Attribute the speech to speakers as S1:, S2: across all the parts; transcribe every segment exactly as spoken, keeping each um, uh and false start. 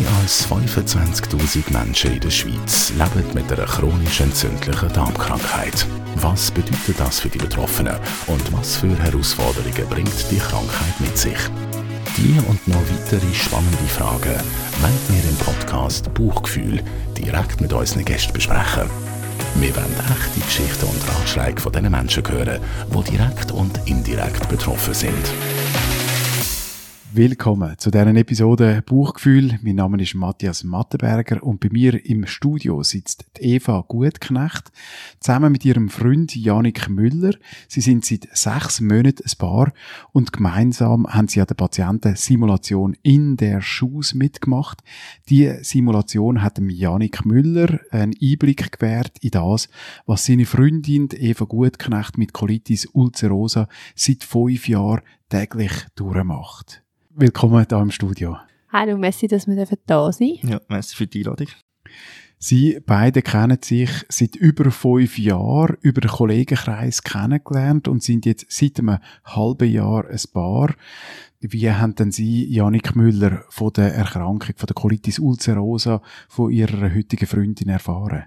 S1: Mehr als fünfundzwanzigtausend Menschen in der Schweiz leben mit einer chronisch entzündlichen Darmkrankheit. Was bedeutet das für die Betroffenen und was für Herausforderungen bringt die Krankheit mit sich? Die und noch weitere spannende Fragen wollen wir im Podcast Bauchgefühl direkt mit unseren Gästen besprechen. Wir wollen echte Geschichten und Ratschläge von den Menschen hören, die direkt und indirekt betroffen sind.
S2: Willkommen zu dieser Episode Bauchgefühl. Mein Name ist Matthias Mattenberger und bei mir im Studio sitzt Eva Gutknecht zusammen mit ihrem Freund Janik Müller. Sie sind seit sechs Monaten ein Paar und gemeinsam haben sie an der Patientensimulation in der Schuss mitgemacht. Die Simulation hat dem Janik Müller einen Einblick gewährt in das, was seine Freundin Eva Gutknecht mit Colitis ulcerosa seit fünf Jahren täglich durchmacht. Willkommen hier im Studio.
S3: Hallo, merci, dass wir da sind.
S4: Ja, merci für die Einladung.
S2: Sie beide kennen sich seit über fünf Jahren über den Kollegenkreis kennengelernt und sind jetzt seit einem halben Jahr ein Paar. Wie haben denn Sie, Janik Müller, von der Erkrankung, von der Colitis ulcerosa, von Ihrer heutigen Freundin erfahren?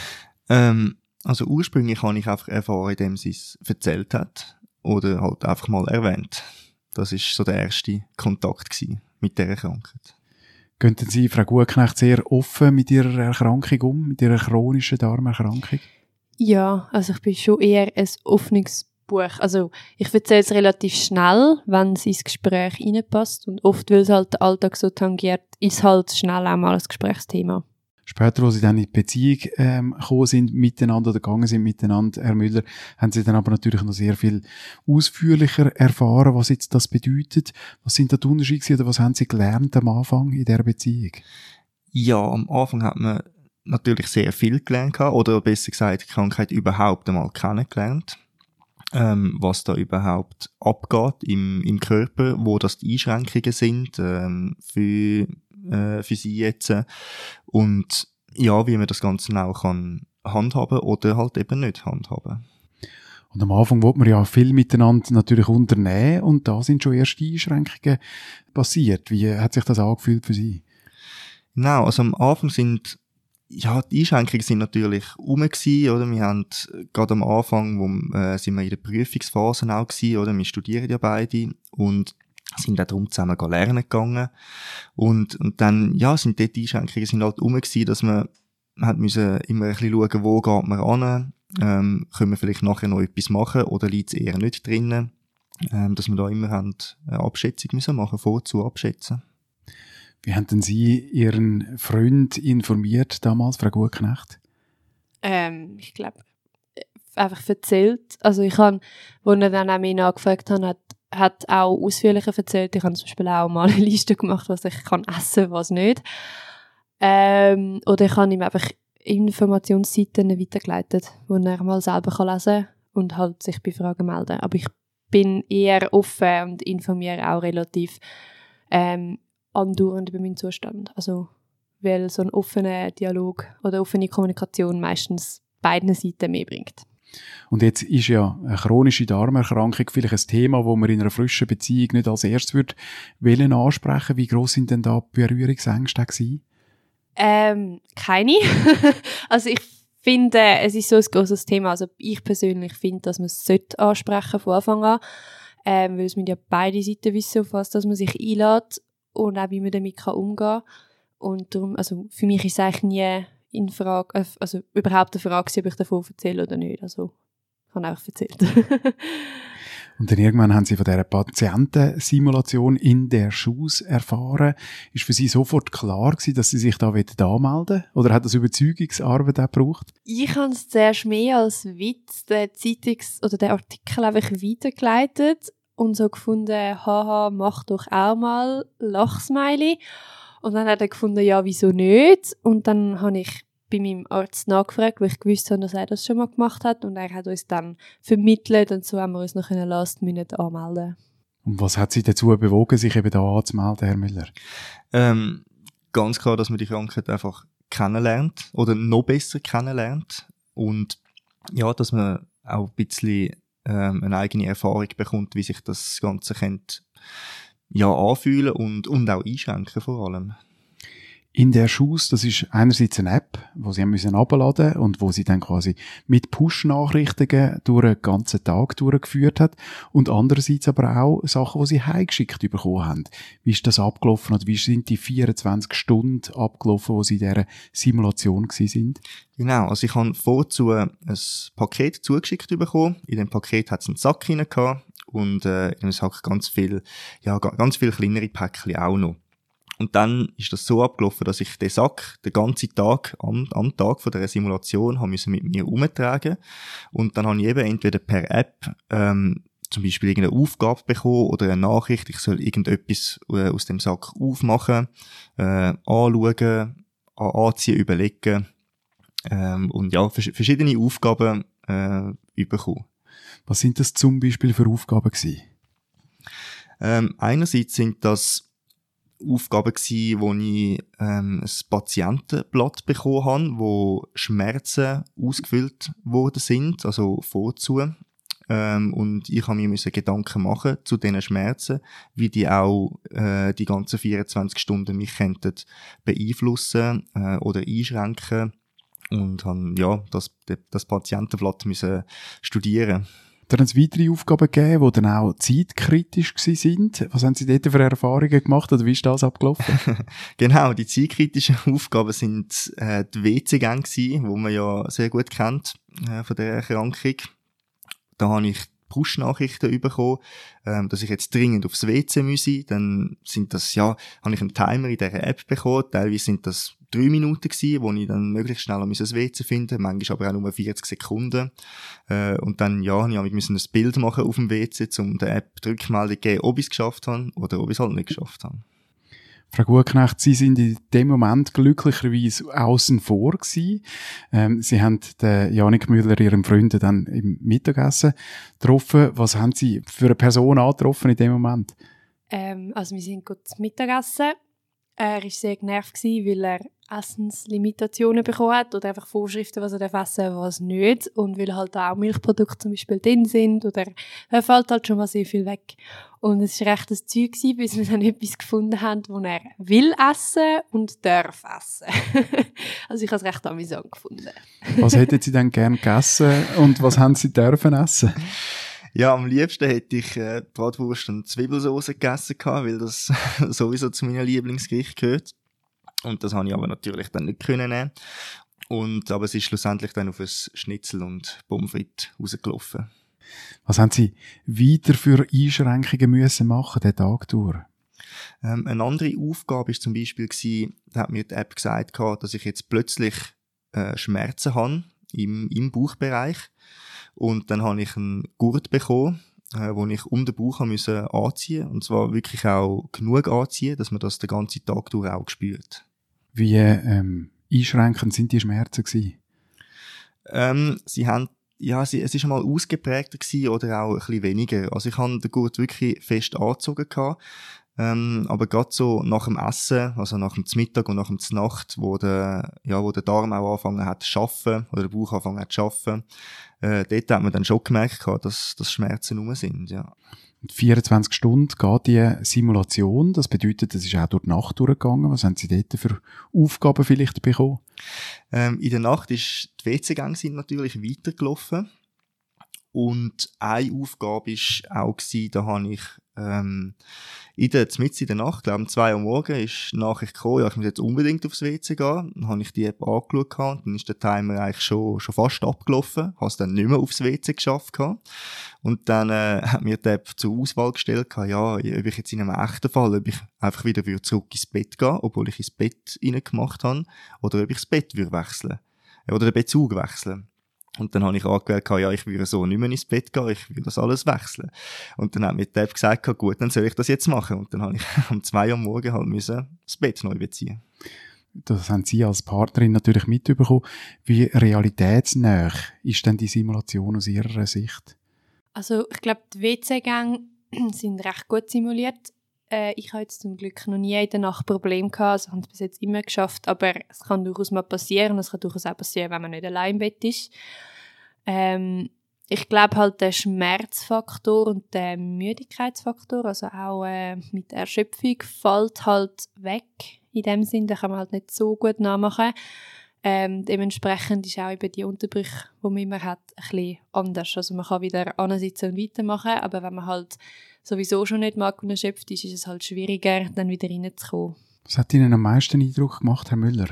S4: Ähm, also ursprünglich habe ich einfach erfahren, indem sie es erzählt hat oder halt einfach mal erwähnt. Das war so der erste Kontakt gewesen mit dieser Krankheit.
S2: Gehen Sie, Frau Gutknecht, sehr offen mit Ihrer Erkrankung um, mit Ihrer chronischen Darmerkrankung?
S3: Ja, also ich bin schon eher ein offenes Buch. Also ich erzähle es relativ schnell, wenn es ins Gespräch reinpasst. Und oft, weil es halt den Alltag so tangiert, ist halt schnell auch mal ein Gesprächsthema.
S2: Später, als Sie dann in die Beziehung ähm, gekommen sind, miteinander oder gegangen sind miteinander, Herr Müller, haben Sie dann aber natürlich noch sehr viel ausführlicher erfahren, was jetzt das bedeutet. Was sind da die Unterschiede oder was haben Sie gelernt am Anfang in dieser Beziehung?
S4: Ja, am Anfang hat man natürlich sehr viel gelernt oder besser gesagt, die Krankheit überhaupt einmal kennengelernt. Ähm, was da überhaupt abgeht im, im Körper, wo das die Einschränkungen sind ähm, für für sie jetzt und ja, wie man das Ganze auch kann handhaben oder halt eben nicht handhaben.
S2: Und am Anfang wollte man ja viel miteinander natürlich unternehmen und da sind schon erste Einschränkungen passiert. Wie hat sich das angefühlt für Sie?
S4: Genau, also am Anfang sind ja, die Einschränkungen sind natürlich rum gewesen, oder? Wir haben gerade am Anfang, wo äh, sind wir in der Prüfungsphase auch gewesen, oder? Wir studieren ja beide und sind auch darum zusammen lernen gegangen. Und, und dann, ja, sind dort die Einschränkungen sind halt rum gewesen, dass man, man hat müssen immer ein bisschen schauen, wo geht man an, ähm, können wir vielleicht nachher noch etwas machen oder liegt es eher nicht drinnen, ähm, dass wir da immer haben eine Abschätzung müssen machen, vorzu abschätzen.
S2: Wie haben denn Sie Ihren Freund informiert damals, Frau Gutknecht?
S3: Ähm, ich glaube, einfach erzählt. Also ich habe, als er dann auch mich nachgefragt hat, hat hat auch ausführlicher erzählt. Ich habe zum Beispiel auch mal eine Liste gemacht, was ich kann essen, was nicht. Ähm, oder ich habe ihm einfach Informationsseiten weitergeleitet, wo er mal selber kann lesen und halt sich bei Fragen melden. Aber ich bin eher offen und informiere auch relativ ähm, andauernd über meinen Zustand. Also, weil so ein offener Dialog oder offene Kommunikation meistens beiden Seiten mehr bringt.
S2: Und jetzt ist ja eine chronische Darmerkrankung vielleicht ein Thema, wo man in einer frischen Beziehung nicht als erstes würde wollen ansprechen. Wie gross sind denn da die Berührungsängste gewesen?
S3: Ähm, keine. Also ich finde, es ist so ein grosses Thema. Also ich persönlich finde, dass man es ansprechen sollte von Anfang an. Ähm, weil es müssen ja beide Seiten wissen, auf was dass man sich einlädt und auch wie man damit kann umgehen kann. Und darum, also für mich ist es eigentlich nie in Frage, also überhaupt eine Frage, ob ich davon erzähle oder nicht. Also, ich habe einfach erzählt.
S2: Und dann irgendwann haben Sie von dieser Patientensimulation in der Schuss erfahren. Ist für Sie sofort klar gewesen, dass Sie sich da anmelden wollen? Oder hat das Überzeugungsarbeit auch gebraucht?
S3: Ich habe es zuerst mehr als Witz, den Zeitungs- oder den Artikel einfach weitergeleitet und so gefunden, haha, mach doch auch mal, Lachsmiley. Und dann hat er gefunden, ja, wieso nicht? Und dann habe ich bei meinem Arzt nachgefragt, weil ich gewusst habe, dass er das schon mal gemacht hat. Und er hat uns dann vermittelt und so haben wir uns noch last minute anmelden.
S2: Und was hat Sie dazu bewogen, sich eben da anzumelden, Herr Müller?
S4: Ähm, ganz klar, dass man die Krankheit einfach kennenlernt oder noch besser kennenlernt. Und ja, dass man auch ein bisschen ähm, eine eigene Erfahrung bekommt, wie sich das Ganze könnte, ja, anfühlen und, und auch einschränken vor allem.
S2: In der Schuss, das ist einerseits eine App, die sie haben müssen herunterladen und wo sie dann quasi mit Push-Nachrichten durch den ganzen Tag durchgeführt hat und andererseits aber auch Sachen, die sie heimgeschickt bekommen haben. Wie ist das abgelaufen oder wie sind die vierundzwanzig Stunden abgelaufen, wo sie in dieser Simulation gewesen sind?
S4: Genau, also ich habe vorzu ein Paket zugeschickt bekommen. In dem Paket hat es einen Sack rein gehabt und äh, in dem Sack ganz viel, ja, ganz viele kleinere Päckchen auch noch. Und dann ist das so abgelaufen, dass ich den Sack den ganzen Tag, am, am Tag von der Simulation, haben müssen mit mir umtragen. Und dann habe ich eben entweder per App, ähm, zum Beispiel irgendeine Aufgabe bekommen oder eine Nachricht, ich soll irgendetwas äh, aus dem Sack aufmachen, äh, anschauen, anziehen, überlegen, ähm, und ja, vers- verschiedene Aufgaben, äh, bekommen.
S2: Was sind das zum Beispiel für Aufgaben gewesen?
S4: Ähm, einerseits sind das Aufgaben gsi, wo ich ähm, ein Patientenblatt bekommen habe, wo Schmerzen ausgefüllt worden sind, also vorzu. Ähm, und ich habe mir müssen Gedanken machen zu diesen Schmerzen, wie die auch äh, die ganzen vierundzwanzig Stunden mich könnten beeinflussen äh, oder einschränken. Und habe ja das, das Patientenblatt müssen studieren.
S2: Dann hat es weitere Aufgaben gegeben, die dann auch zeitkritisch waren. Was haben Sie dort für Erfahrungen gemacht oder wie ist das abgelaufen?
S4: Genau, die zeitkritischen Aufgaben sind äh, die W C-Gänge gewesen, die man ja sehr gut kennt äh, von der Erkrankung. Da habe ich Push-Nachrichten bekommen, ähm, dass ich jetzt dringend aufs W C müsse. Dann sind das, ja, habe ich einen Timer in dieser App bekommen. Teilweise sind das drei Minuten gewesen, wo ich dann möglichst schnell das W C finden musste, manchmal aber auch nur vierzig Sekunden. Äh, und dann, ja, ich musste ein Bild machen auf dem W C, um der App die Rückmeldung zu geben, ob ich es geschafft habe oder ob ich es halt nicht geschafft habe.
S2: Frau Gutknecht, Sie sind in dem Moment glücklicherweise außen vor gewesen. Ähm, Sie haben den Janik Müller, Ihrem Freund, dann im Mittagessen getroffen. Was haben Sie für eine Person angetroffen in dem Moment?
S3: Ähm, also wir sind gut zum Mittagessen. Er war sehr genervt, weil er Essenslimitationen bekommen hat oder einfach Vorschriften, was er essen darf, was nicht. Und weil halt auch Milchprodukte zum Beispiel drin sind oder er fällt halt schon mal sehr viel weg. Und es war recht ein Zeug, bis wir dann etwas gefunden haben, wo er will essen und darf essen. Also ich habe es recht amüsant gefunden.
S2: Was hätten Sie denn gern gegessen und was haben Sie dürfen essen?
S4: Ja, am liebsten hätte ich äh, Bratwurst und Zwiebelsauce gegessen gehabt, weil das sowieso zu meinen Lieblingsgerichten gehört. Und das habe ich aber natürlich dann nicht können nehmen. Und, aber es ist schlussendlich dann auf ein Schnitzel und Pommes frites rausgelaufen.
S2: Was haben Sie weiter für Einschränkungen müssen machen, den Tag durch?
S4: Ähm, eine andere Aufgabe war zum Beispiel, gewesen, da hat mir die App gesagt, dass ich jetzt plötzlich äh, Schmerzen habe im, im Bauchbereich. Und dann habe ich einen Gurt bekommen, äh, wo ich um den Bauch haben müssen anziehen. Und zwar wirklich auch genug anziehen, dass man das den ganzen Tag durch auch spürt.
S2: Wie ähm, einschränkend sind die Schmerzen gewesen?
S4: Ähm, sie haben, ja, sie, es ist einmal ausgeprägter gewesen oder auch ein bisschen weniger. Also ich habe den Gurt wirklich fest angezogen gehabt. Ähm, aber gerade so nach dem Essen, also nach dem Mittag und nach dem Nacht, wo der, ja, wo der Darm auch angefangen hat zu arbeiten, oder der Bauch angefangen hat zu arbeiten, äh, dort hat man dann schon gemerkt, dass, dass Schmerzen rum sind, ja.
S2: vierundzwanzig Stunden geht die Simulation, das bedeutet, es ist auch durch die Nacht durchgegangen. Was haben Sie dort für Aufgaben vielleicht bekommen?
S4: Ähm, in der Nacht ist die W C-Gänge sind natürlich weitergelaufen. Und eine Aufgabe war auch, gewesen, da habe ich ähm, in der, mitten in der Nacht, glaube ich, um zwei Uhr morgens, ist die Nachricht gekommen, ja, ich muss jetzt unbedingt aufs W C gehen. Dann habe ich die App angeschaut und dann ist der Timer eigentlich schon, schon fast abgelaufen. Habe es dann nicht mehr aufs W C geschafft gehabt. Und dann äh, hat mir die App zur Auswahl gestellt, ja, ob ich jetzt in einem echten Fall, ob ich einfach wieder zurück ins Bett gehen, obwohl ich ins Bett reingemacht habe, oder ob ich das Bett würde wechseln. Oder den Bezug wechseln. Und dann habe ich angewählt, ja, ich würde so nicht mehr ins Bett gehen, ich würde das alles wechseln. Und dann hat mir die App gesagt, gut, dann soll ich das jetzt machen. Und dann habe ich um zwei Uhr morgens halt müssen das Bett neu beziehen.
S2: Das haben Sie als Partnerin natürlich mitbekommen. Wie realitätsnah ist denn die Simulation aus Ihrer Sicht?
S3: Also ich glaube, die W C-Gänge sind recht gut simuliert. Äh, ich habe jetzt zum Glück noch nie in der Nacht Probleme gehabt, also habe es bis jetzt immer geschafft, aber es kann durchaus mal passieren, es kann durchaus auch passieren, wenn man nicht allein im Bett ist. Ähm, ich glaube halt, der Schmerzfaktor und der Müdigkeitsfaktor, also auch äh, mit der Erschöpfung, fällt halt weg in dem Sinn. Den kann man halt nicht so gut nachmachen. Ähm, dementsprechend ist auch eben die Unterbrüche, die man immer hat, ein bisschen anders. Also man kann wieder ansitzen und weitermachen, aber wenn man halt sowieso schon nicht mag und erschöpft ist, ist es halt schwieriger, dann wieder reinzukommen.
S2: Was hat Ihnen am meisten Eindruck gemacht, Herr Müller?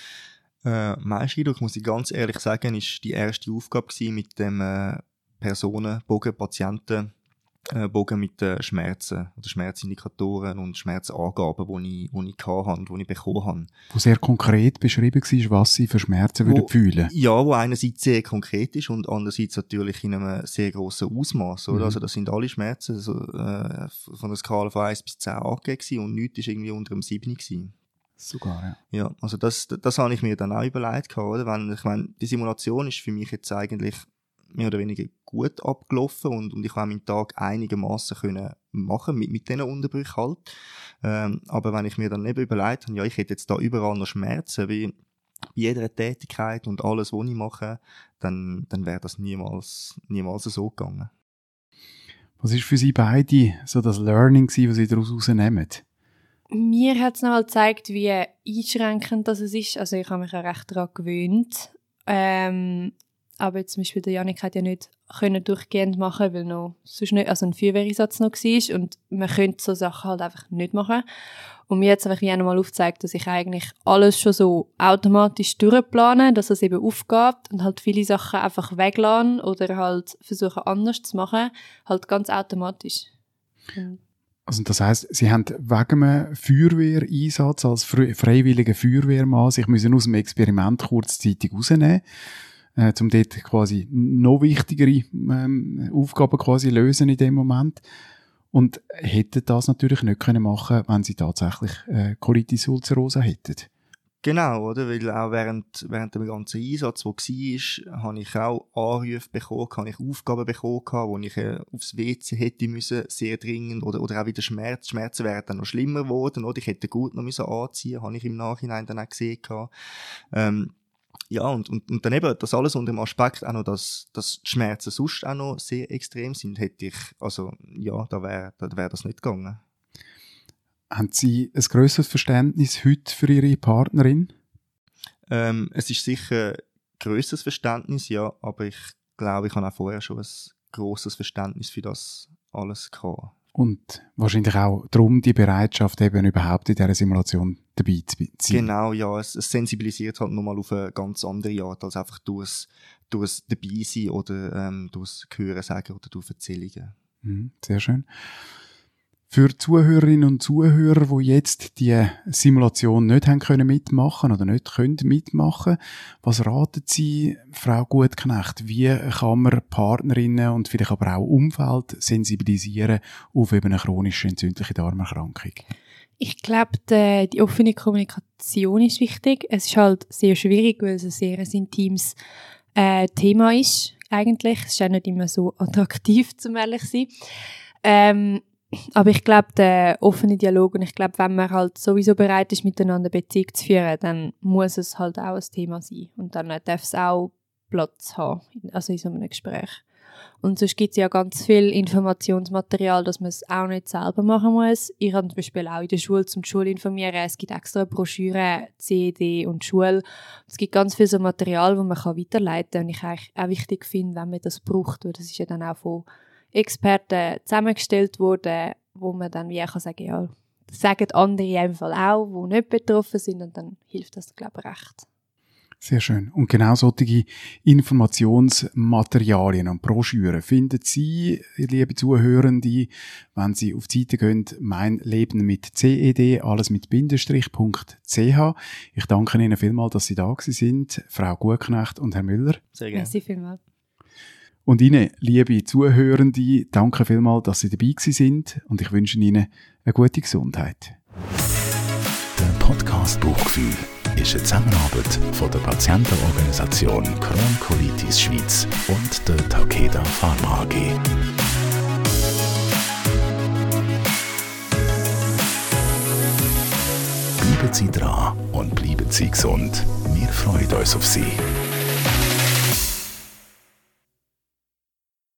S4: Äh, am meisten Eindruck, muss ich ganz ehrlich sagen, ist die erste Aufgabe gewesen mit dem äh, Personenbogen, Patienten, äh, Bogen mit äh, Schmerzen oder Schmerzindikatoren und Schmerzangaben, die ich, die ich hatte, die ich bekommen habe.
S2: Wo sehr konkret beschrieben war, was Sie für Schmerzen wo, würden fühlen.
S4: Ja, wo einerseits sehr konkret ist und andererseits natürlich in einem sehr grossen Ausmaß. Mhm. Also das sind alle Schmerzen also, äh, von der Skala von eins bis zehn angegeben und nichts war irgendwie unter dem sieben gewesen.
S2: Sogar, ja.
S4: Ja, also das, das, das habe ich mir dann auch überlegt, oder? Wenn, ich meine, die Simulation ist für mich jetzt eigentlich mehr oder weniger gut abgelaufen und, und ich konnte meinen Tag einigermaßen können machen mit, mit diesen Unterbrüchen halt. Ähm, aber wenn ich mir dann eben überlegt habe, ja, ich hätte jetzt da überall noch Schmerzen, wie bei jeder Tätigkeit und alles, was ich mache, dann, dann wäre das niemals, niemals so gegangen.
S2: Was ist für Sie beide so das Learning gewesen, was Sie daraus rausnehmen?
S3: Mir hat es noch mal gezeigt, wie einschränkend das ist. Also ich habe mich ja recht daran gewöhnt. Ähm, aber jetzt zum Beispiel der Janik hat ja nicht können durchgehend machen, weil noch sonst nicht, also ein Feuerwehreinsatz noch war und man könnte so Sachen halt einfach nicht machen. Und mir hat es einfach wie auch noch mal aufgezeigt, dass ich eigentlich alles schon so automatisch durchplane, dass es eben aufgeht und halt viele Sachen einfach weglassen oder halt versuchen anders zu machen, halt ganz automatisch. Und
S2: also das heisst, Sie haben wegen einem Feuerwehreinsatz als freiwilliger Feuerwehrmann sich müssen aus dem Experiment kurzzeitig rausnehmen, äh, um dort quasi noch wichtigere ähm, Aufgaben quasi lösen in dem Moment. Und hätten das natürlich nicht können machen, wenn Sie tatsächlich äh, Colitis ulcerosa hätten.
S4: Genau, oder? Weil auch während, während dem ganzen Einsatz, der war, habe ich auch Anrufe bekommen, habe ich Aufgaben bekommen, wo ich äh, aufs W C hätte müssen, sehr dringend, oder, oder auch wieder Schmerz. Schmerzen wären dann noch schlimmer geworden, oder? Ich hätte gut noch müssen anziehen, habe ich im Nachhinein dann auch gesehen. Ähm, ja, und, und, und dann eben das alles unter dem Aspekt auch noch, dass, dass die Schmerzen sonst auch noch sehr extrem sind, hätte ich, also, ja, da wäre da wär das nicht gegangen.
S2: Haben Sie ein grösseres Verständnis heute für Ihre Partnerin?
S4: Ähm, es ist sicher ein grösseres Verständnis, ja, aber ich glaube, ich habe auch vorher schon ein grosses Verständnis für das alles gehabt.
S2: Und wahrscheinlich auch darum die Bereitschaft, eben überhaupt in dieser Simulation dabei zu sein.
S4: Genau, ja, es, es sensibilisiert halt nochmal auf eine ganz andere Art, als einfach durchs, durchs Dabeisein oder ähm, durchs Hören sagen oder durch Erzählungen.
S2: Mhm, sehr schön. Für Zuhörerinnen und Zuhörer, die jetzt die Simulation nicht haben können mitmachen oder nicht können mitmachen, was raten Sie, Frau Gutknecht, wie kann man Partnerinnen und vielleicht aber auch Umfeld sensibilisieren auf eben eine chronische entzündliche Darmerkrankung?
S3: Ich glaube, die, die offene Kommunikation ist wichtig. Es ist halt sehr schwierig, weil es ein sehr intimes äh, Thema ist, eigentlich. Es ist auch nicht immer so attraktiv, um ehrlich zu sein. Ähm, Aber ich glaube, der offene Dialog, und ich glaube, wenn man halt sowieso bereit ist, miteinander Beziehung zu führen, dann muss es halt auch ein Thema sein. Und dann darf es auch Platz haben, also in so einem Gespräch. Und sonst gibt es ja ganz viel Informationsmaterial, dass man es auch nicht selber machen muss. Ich habe zum Beispiel auch in der Schule zum Schule informieren. Es gibt extra Broschüren, C D und Schule. Es gibt ganz viel so Material, das man weiterleiten kann. Und ich eigentlich auch wichtig finde, wenn man das braucht, weil das ist ja dann auch von Experten zusammengestellt wurden, wo man dann wie kann sagen, ja, das sagen andere einfach auch, die nicht betroffen sind, und dann hilft das, glaube ich, recht.
S2: Sehr schön. Und genau solche Informationsmaterialien und Broschüren finden Sie, liebe Zuhörende, wenn Sie auf die Seite gehen, mein Leben mit C E D, alles mit Bindestrich.ch. Ich danke Ihnen vielmals, dass Sie da sind, Frau Gutknecht und Herr Müller.
S4: Sehr gerne.
S3: Merci vielmals.
S2: Und Ihnen, liebe Zuhörende, danke vielmals, dass Sie dabei sind, und ich wünsche Ihnen eine gute Gesundheit.
S1: Der Podcast Bauchgefühl ist eine Zusammenarbeit von der Patientenorganisation Crohn Colitis Schweiz und der Takeda Pharma A G. Bleiben Sie dran und bleiben Sie gesund. Wir freuen uns auf Sie.